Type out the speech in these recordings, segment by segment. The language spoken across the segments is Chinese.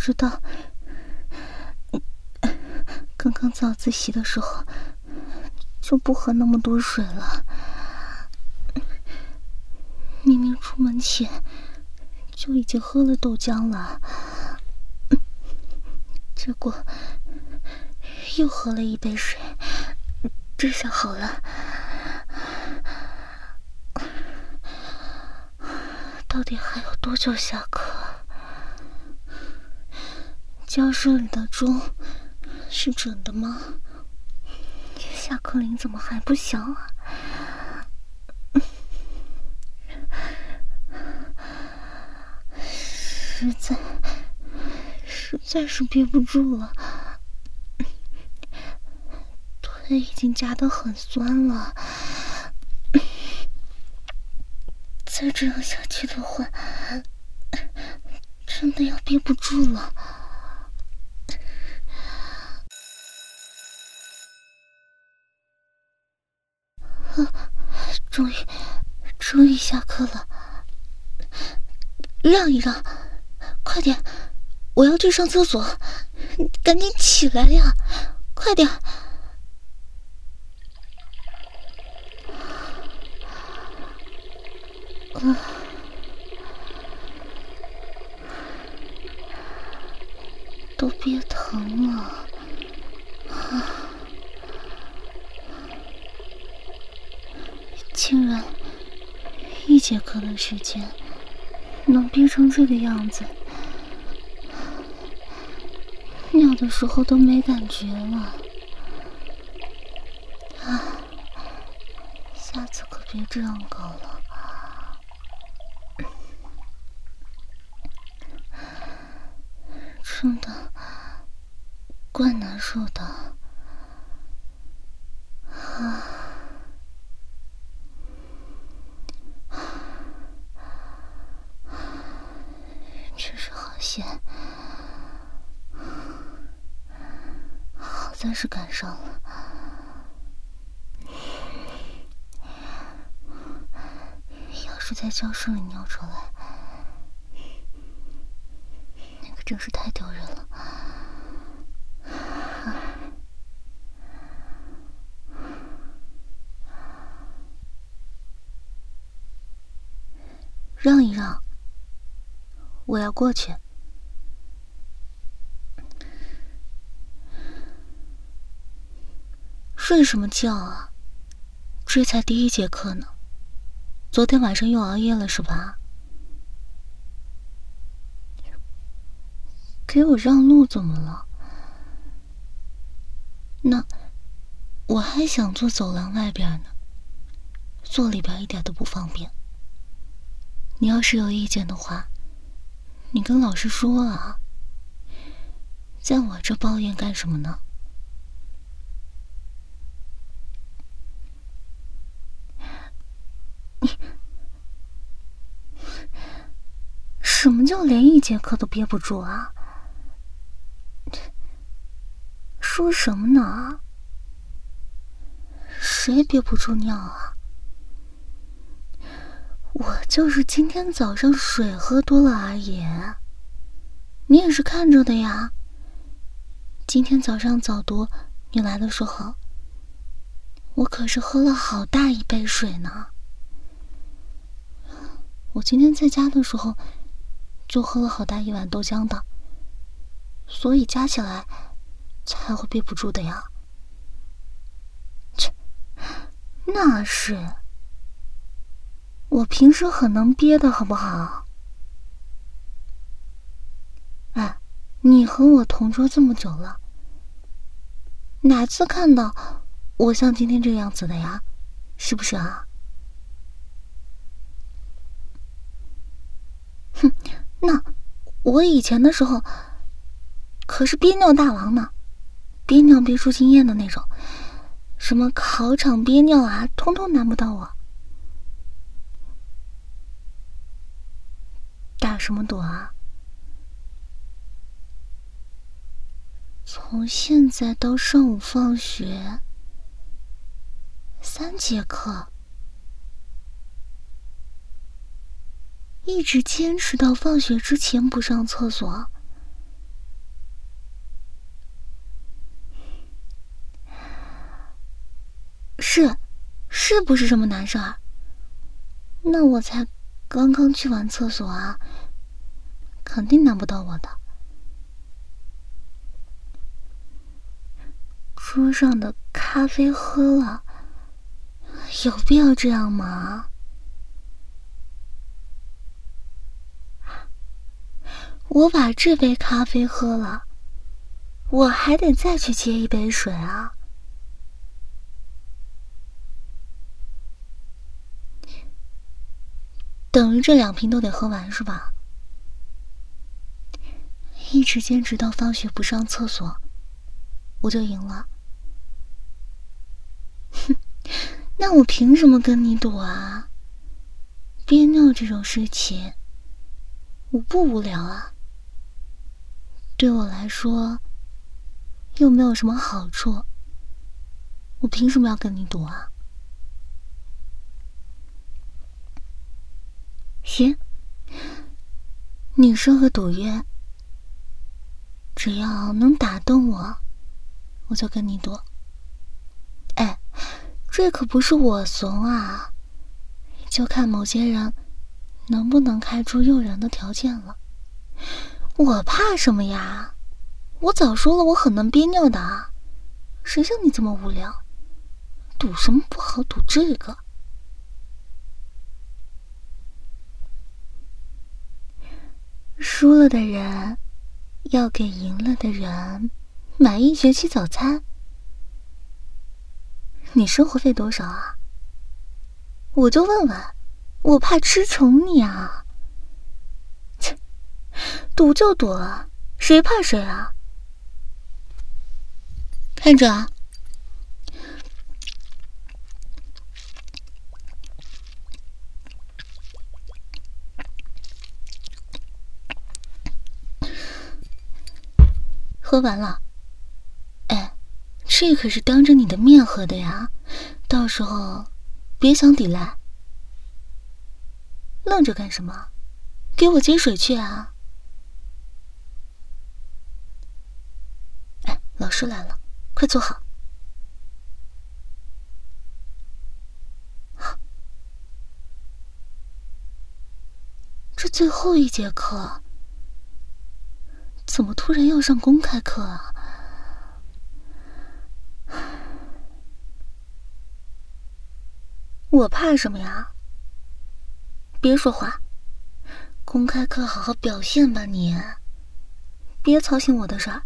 知道刚刚早自习的时候就不喝那么多水了，明明出门前就已经喝了豆浆了，结果又喝了一杯水，这下好了。到底还有多久下课？教室里的钟是准的吗？下课铃怎么还不响啊？实在是憋不住了，腿已经夹得很酸了，再这样下去的话，真的要憋不住了。终于下课了，让一让，快点，我要去上厕所，赶紧起来呀，快点。都憋疼了。竟然1节课的时间能憋成这个样子，尿的时候都没感觉了。下次可别这样搞了。真的怪难受的。真是好险，好在是赶上了。要是在教室里尿出来，那可真是太丢人了。让一让，我要过去。睡什么觉啊？这才第1节课呢，昨天晚上又熬夜了是吧？给我让路怎么了？那我还想坐走廊外边呢，坐里边一点都不方便。你要是有意见的话，你跟老师说啊，在我这抱怨干什么呢？什么叫连1节课都憋不住啊？说什么呢？谁憋不住尿啊？我就是今天早上水喝多了而已，你也是看着的呀。今天早上早读你来的时候，我可是喝了好大一杯水呢。我今天在家的时候就喝了好大一碗豆浆的，所以加起来才会憋不住的呀。切，那是我平时很能憋的好不好？哎，你和我同桌这么久了，哪次看到我像今天这个样子的呀？是不是啊？哼，那我以前的时候可是憋尿大王呢，憋尿憋出经验的那种，什么考场憋尿啊，通通难不到我。打什么赌啊？从现在到上午放学3节课，一直坚持到放学之前不上厕所， 是不是什么难事儿？那我才刚刚去完厕所啊，肯定难不到我的。桌上的咖啡喝了，有必要这样吗？我把这杯咖啡喝了，我还得再去接一杯水啊。等于这2瓶都得喝完是吧？一直坚持到放学不上厕所，我就赢了。哼，那我凭什么跟你赌啊？憋尿这种事情，我不无聊啊。对我来说，又没有什么好处，我凭什么要跟你赌啊？行，你说个赌约，只要能打动我，我就跟你赌。哎，这可不是我怂啊，就看某些人能不能开出诱人的条件了。我怕什么呀？我早说了我很能憋尿的啊，谁像你这么无聊？赌什么不好，赌这个。输了的人要给赢了的人买1学期早餐。你生活费多少啊？我就问问，我怕吃宠你啊。切，赌就赌了，谁怕谁啊？看着啊。喝完了。哎，这可是当着你的面喝的呀，到时候别想抵赖。愣着干什么？给我接水去啊！哎，老师来了，快坐好。这最后一节课，怎么突然要上公开课啊？我怕什么呀？别说话，公开课好好表现吧你，别操心我的事儿。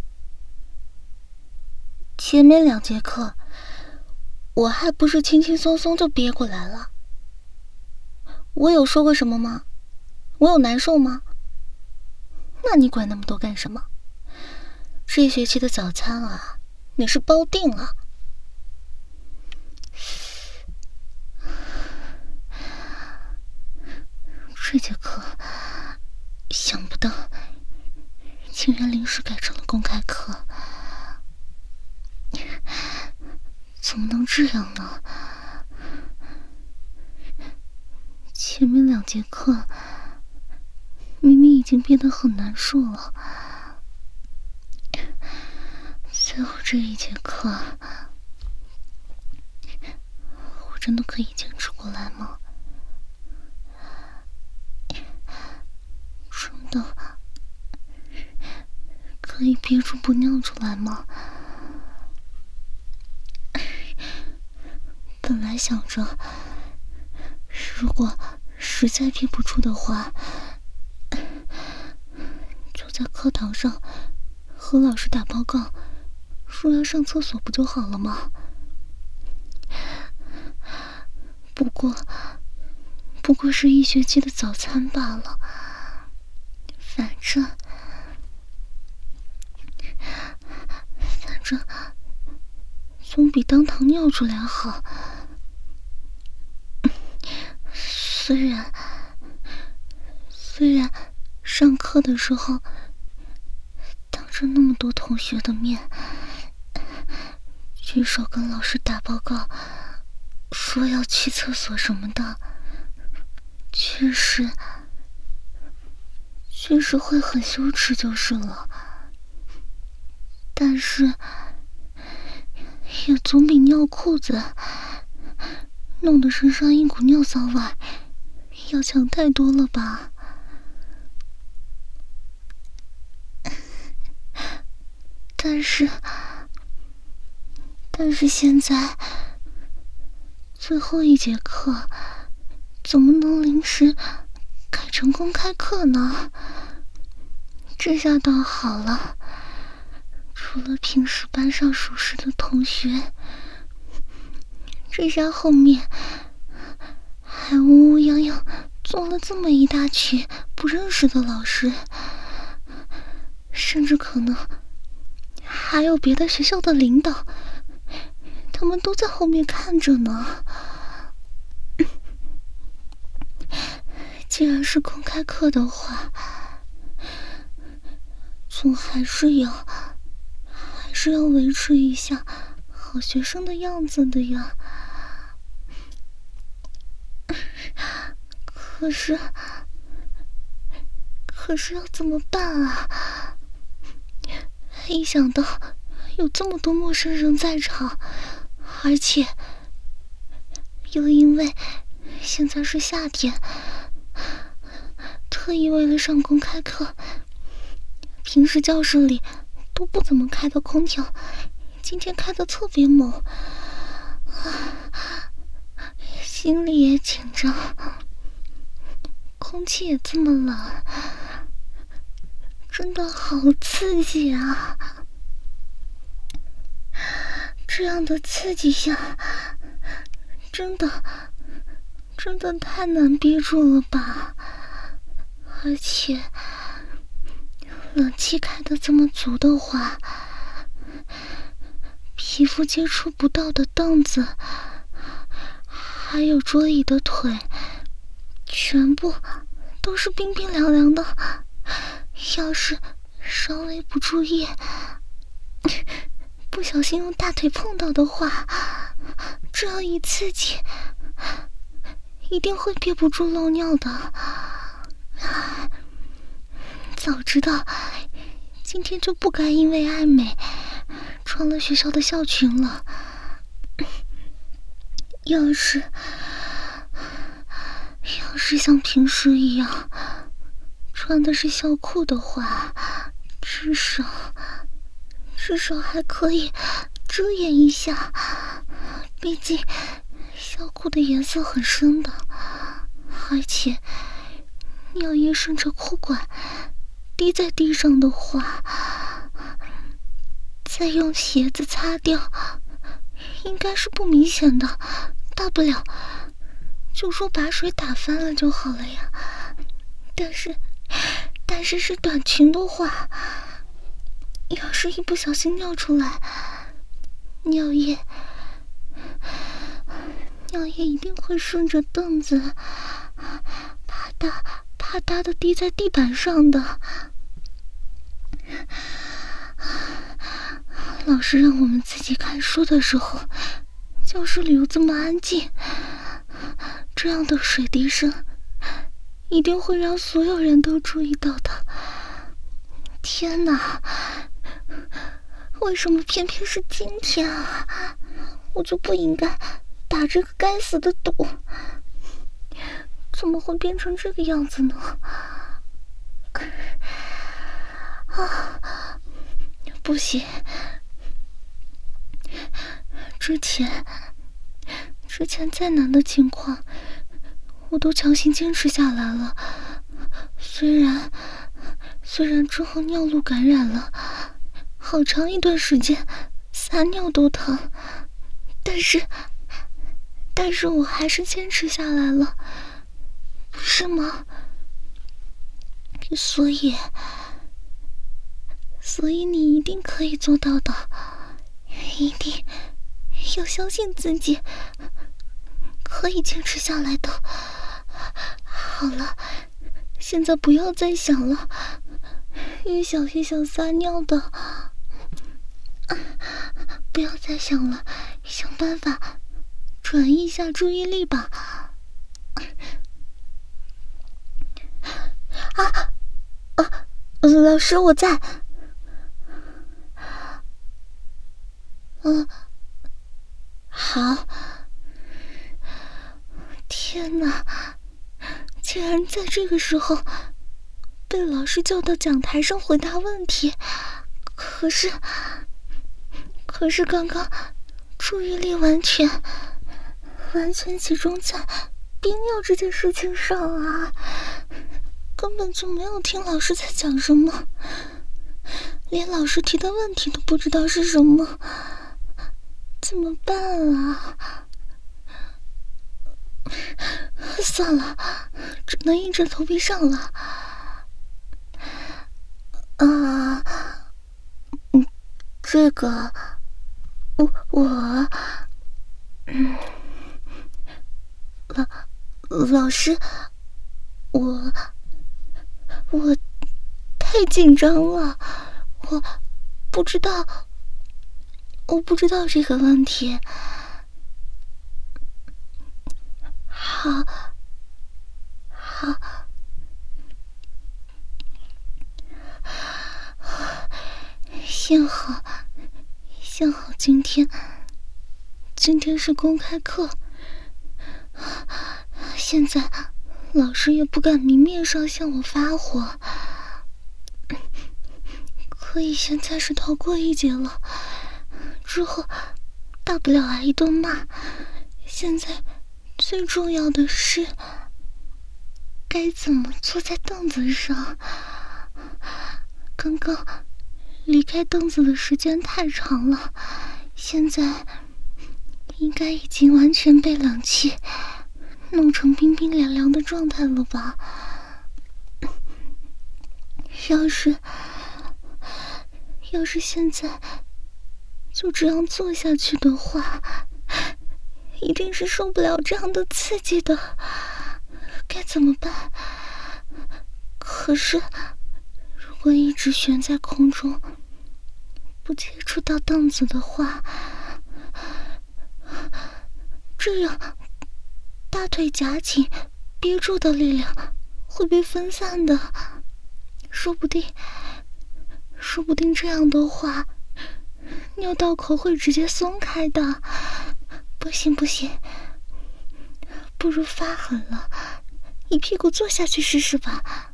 前面2节课，我还不是轻轻松松就憋过来了。我有说过什么吗？我有难受吗？那你管那么多干什么？这学期的早餐啊，你是包定了。这节课想不到竟然临时改成了公开课，怎么能这样呢？前面2节课明明已经变得很难受了，最后这1节课，我真的可以坚持过来吗？真的可以憋住不尿出来吗？本来想着，如果实在憋不住的话，就在课堂上和老师打报告，说要上厕所不就好了吗？不过是1学期的早餐罢了，反正总比当堂尿出来好。虽然上课的时候当着那么多同学的面举手跟老师打报告，说要去厕所什么的，确实会很羞耻就是了。但是也总比尿裤子弄得身上一股尿骚味，要强太多了吧？但是现在最后一节课，怎么能临时改成公开课呢？这下倒好了，除了平时班上熟识的同学，这下后面还乌乌泱泱坐了这么一大群不认识的老师，甚至可能还有别的学校的领导，他们都在后面看着呢。既然是公开课的话，总还是要维持一下好学生的样子的呀。可是要怎么办啊？一想到有这么多陌生人在场，而且又因为现在是夏天，特意为了上公开课，平时教室里都不怎么开的空调，今天开的特别猛，心里也紧张，空气也这么冷，真的好刺激啊！这样的刺激下，真的太难憋住了吧？而且冷气开得这么足的话，皮肤接触不到的凳子还有桌椅的腿全部都是冰冰凉凉的，要是稍微不注意，不小心用大腿碰到的话，这样一刺激一定会憋不住漏尿的。早知道今天就不该因为爱美穿了学校的校裙了。要是像平时一样穿的是校裤的话，至少还可以遮掩一下，毕竟校裤的颜色很深的，而且尿液顺着裤管滴在地上的话，再用鞋子擦掉应该是不明显的，大不了就说把水打翻了就好了呀。但是是短裙的话，要是一不小心尿出来，尿液一定会顺着凳子啪嗒的滴在地板上的。老师让我们自己看书的时候，教室里又这么安静，这样的水滴声一定会让所有人都注意到的。天哪，为什么偏偏是今天啊？我就不应该打这个该死的赌，怎么会变成这个样子呢？不行，之前再难的情况我都强行坚持下来了，虽然之后尿路感染了，好长一段时间撒尿都疼，但是我还是坚持下来了，不是吗？所以你一定可以做到的，一定要相信自己可以坚持下来的。好了，现在不要再想了，越想越想撒尿的，不要再想了，想办法转移一下注意力吧。老师，我在。好。 居然在这个时候被老师叫到讲台上回答问题。可是刚刚注意力完全集中在憋尿这件事情上啊，根本就没有听老师在讲什么，连老师提的问题都不知道是什么，怎么办啊？算了，只能硬着头皮上了。这个，老师，我太紧张了，我不知道这个问题。好，幸好今天是公开课，现在老师也不敢明面上向我发火，可以现在是逃过一劫了，之后大不了挨一顿骂，现在最重要的是该怎么坐在凳子上。刚刚离开凳子的时间太长了，现在应该已经完全被冷气弄成冰冰凉凉的状态了吧。要是现在就这样坐下去的话，一定是受不了这样的刺激的，该怎么办？可是如果一直悬在空中不接触到凳子的话，这样大腿夹紧憋住的力量会被分散的，说不定这样的话尿道口会直接松开的。不行，不如发狠了，一屁股坐下去试试吧。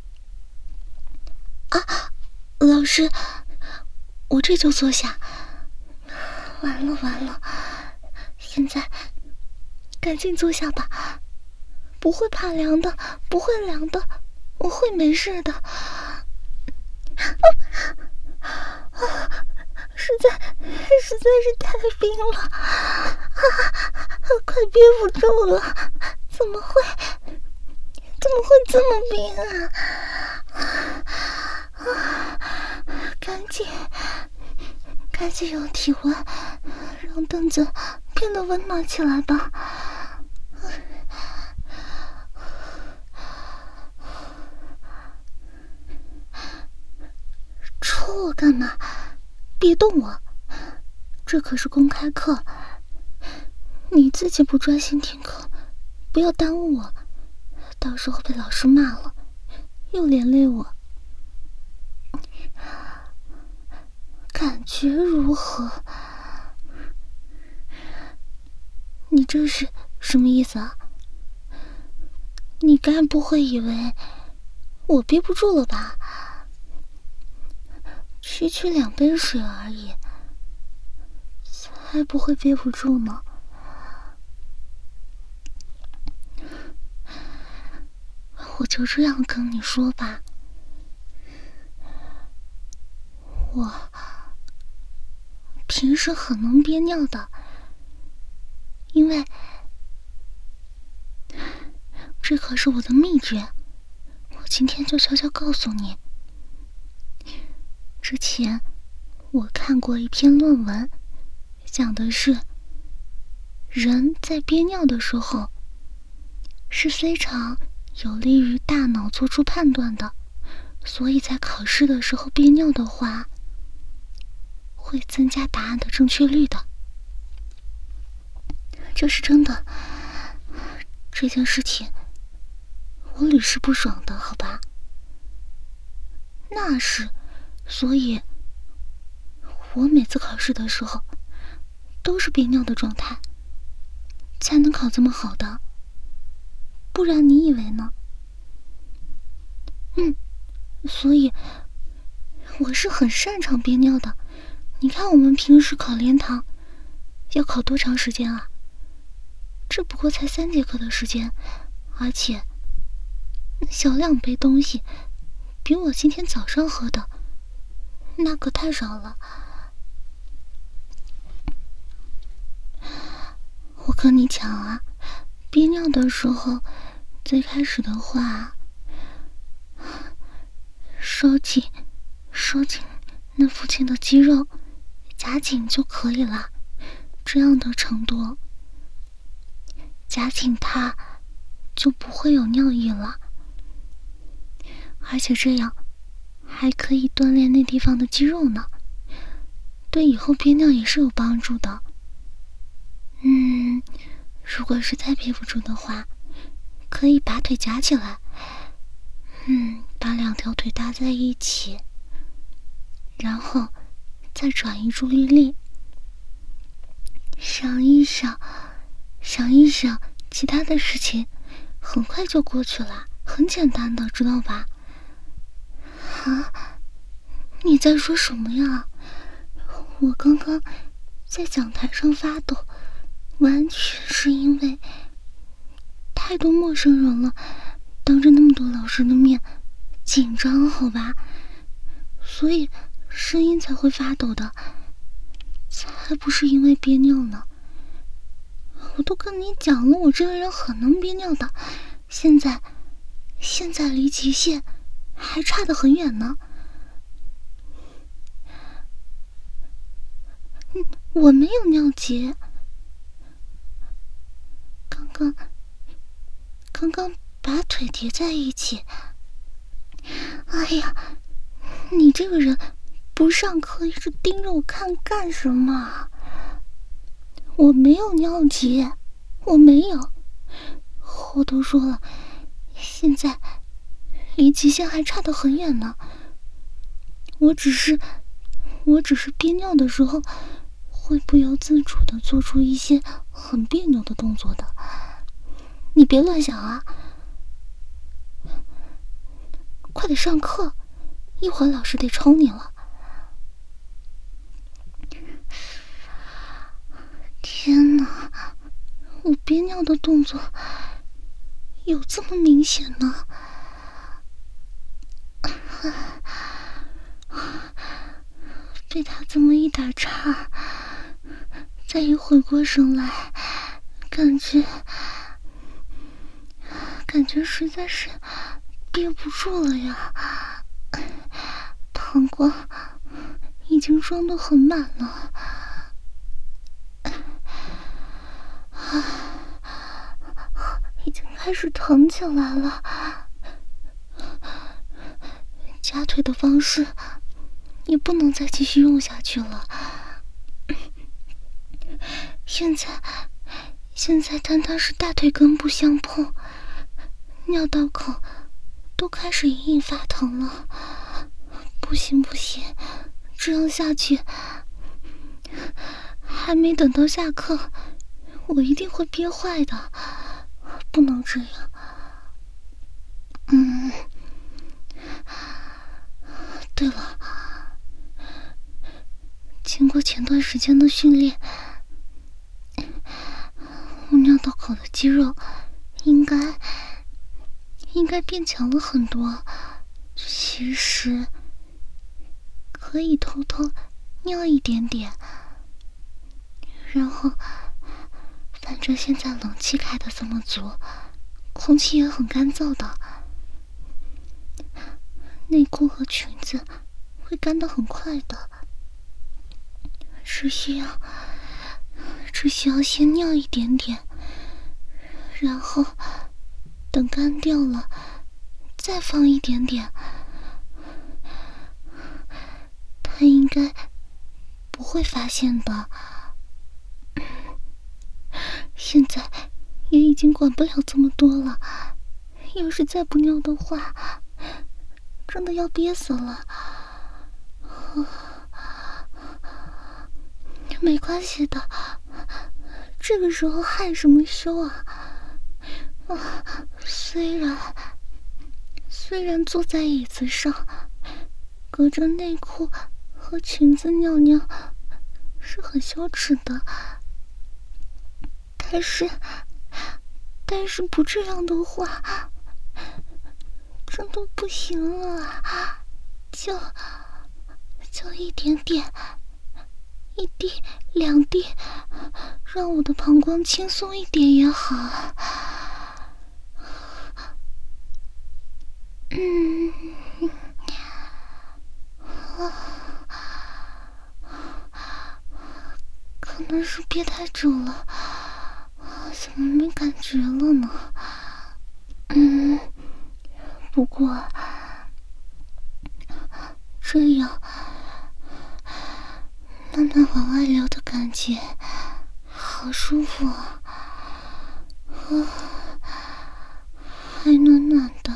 老师，我这就坐下。完了，现在赶紧坐下吧，不会怕凉的，不会凉的，我会没事的。实在是太冰了，快憋不住了，怎么会这么冰啊？赶紧用体温让凳子变得温暖起来吧。戳我干嘛？别动我，这可是公开课，你自己不专心听课，不要耽误我，到时候被老师骂了又连累我。感觉如何？你这是什么意思啊？你该不会以为我憋不住了吧？区2杯水而已，才不会憋不住呢。我就这样跟你说吧，我平时很能憋尿的，因为这可是我的秘诀，我今天就悄悄告诉你。之前我看过一篇论文，讲的是人在憋尿的时候是非常有利于大脑做出判断的，所以在考试的时候憋尿的话会增加答案的正确率的。这是真的，这件事情我屡试不爽的，好吧？那是，所以我每次考试的时候都是憋尿的状态，才能考这么好的。不然你以为呢？ 所以我是很擅长憋尿的。你看我们平时考联堂要考多长时间啊？这不过才3节课的时间，而且小2杯东西比我今天早上喝的那可太少了。我跟你讲啊，憋尿的时候最开始的话，收紧那附近的肌肉，夹紧就可以了。这样的程度，夹紧它就不会有尿意了。而且这样还可以锻炼那地方的肌肉呢，对以后憋尿也是有帮助的。如果实在憋不住的话，可以把腿夹起来，把2条腿搭在一起，然后再转移注意力，想一想其他的事情，很快就过去了，很简单的，知道吧？啊，你在说什么呀？我刚刚在讲台上发抖，完全是因为太多陌生人了，当着那么多老师的面紧张，好吧？所以声音才会发抖的，才不是因为憋尿呢。我都跟你讲了，我这个人很能憋尿的，现在离极限还差得很远呢。我没有尿急，刚刚把腿叠在一起。哎呀，你这个人不上课一直盯着我看干什么？我没有尿急，我没有。我都说了，现在离极限还差得很远呢。我只是憋尿的时候会不由自主地做出一些很别扭的动作的，你别乱想啊！快点上课，一会儿老师得抽你了。天哪，我憋尿的动作有这么明显呢？被他这么一打岔，再一回过神来，感觉实在是憋不住了呀。膀胱已经装得很满了，已经开始疼起来了。夹腿的方式也不能再继续用下去了。现在单单是大腿根部相碰，尿道口都开始隐隐发疼了。不行，这样下去，还没等到下课，我一定会憋坏的，不能这样。对了，经过前段时间的训练，我尿道口的肌肉应该变强了很多。其实可以偷偷尿一点点，然后反正现在冷气开得这么足，空气也很干燥的，内裤和裙子会干得很快的。只需要先尿一点点，然后等干掉了再放一点点，他应该不会发现的。现在也已经管不了这么多了，要是再不尿的话，真的要憋死了。没关系的，这个时候害什么羞啊？虽然坐在椅子上隔着内裤和裙子尿尿是很羞耻的，但是不这样的话，真的不行了。就一点点，一滴两滴，让我的膀胱轻松一点也好。可能是憋太久了，怎么没感觉了呢？不过这样慢慢往外流的感觉好舒服啊，还暖暖的。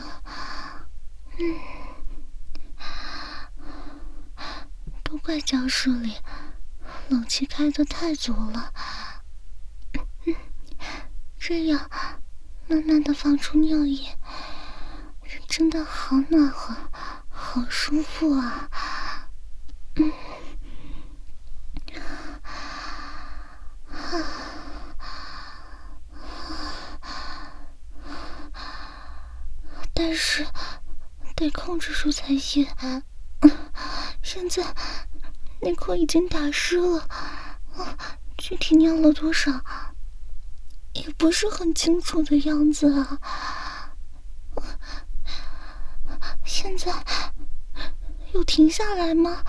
都怪教室里冷气开得太足了，这样慢慢的放出尿液，真的好暖和，好舒服啊。但是得控制住才行。现在内裤已经打湿了，具体尿了多少也不是很清楚的样子啊。现在有停下来吗？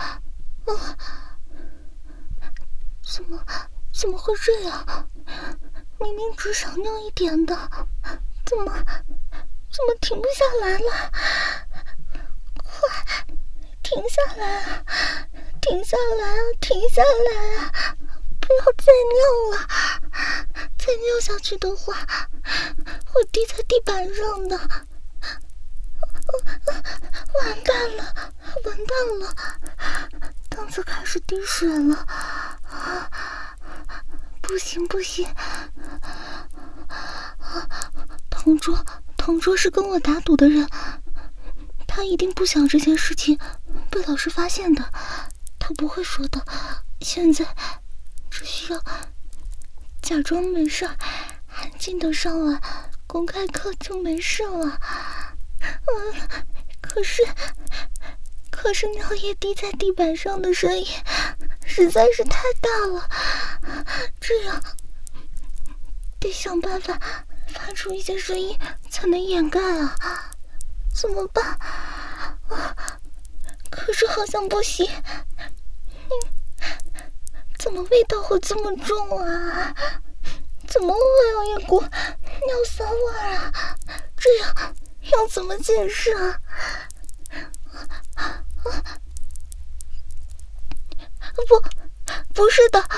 怎么会这样？明明只少尿一点的，怎么停不下来了？快停下来啊！停下来啊！停下来啊！不要再尿了，再尿下去的话会滴在地板上的。完蛋了，完蛋了，凳子开始滴水了。不行，同桌是跟我打赌的人，他一定不想这件事情被老师发现的，他不会说的。现在只需要假装没事，安静的上完公开课就没事了。可是尿液滴在地板上的声音实在是太大了，这样得想办法发出一些声音才能掩盖啊！怎么办？可是好像不行，怎么味道会这么重啊？怎么会有一股尿骚味啊？这样要怎么解释啊？不是的，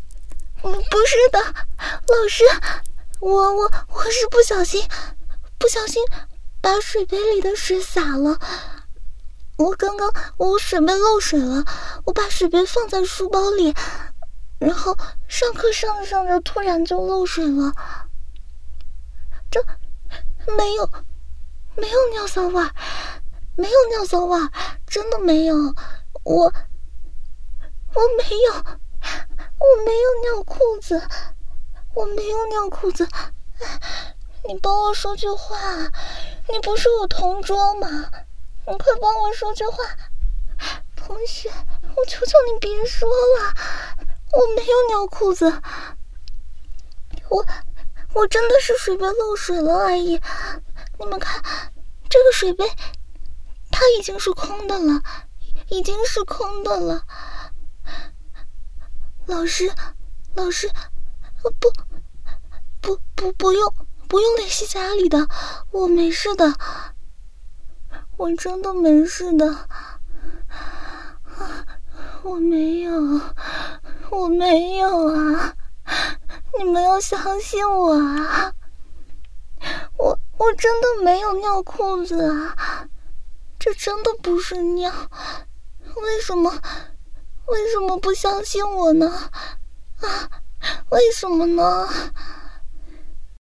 老师，我是不小心把水杯里的水洒了。刚刚我水杯漏水了，我把水杯放在书包里，然后上课上着突然就漏水了。这没有尿骚味，没有尿骚味，真的没有。我没有尿裤子，我没有尿裤子。你帮我说句话，你不是我同桌吗？你快帮我说句话，同学，我求求你别说了，我没有尿裤子，我真的是水杯漏水了而已。你们看，这个水杯它已经是空的了，老师，不用联系家里的，我没事的，我真的没事的，我没有啊，你们要相信我啊，我真的没有尿裤子啊，这真的不是尿，为什么不相信我呢？为什么呢？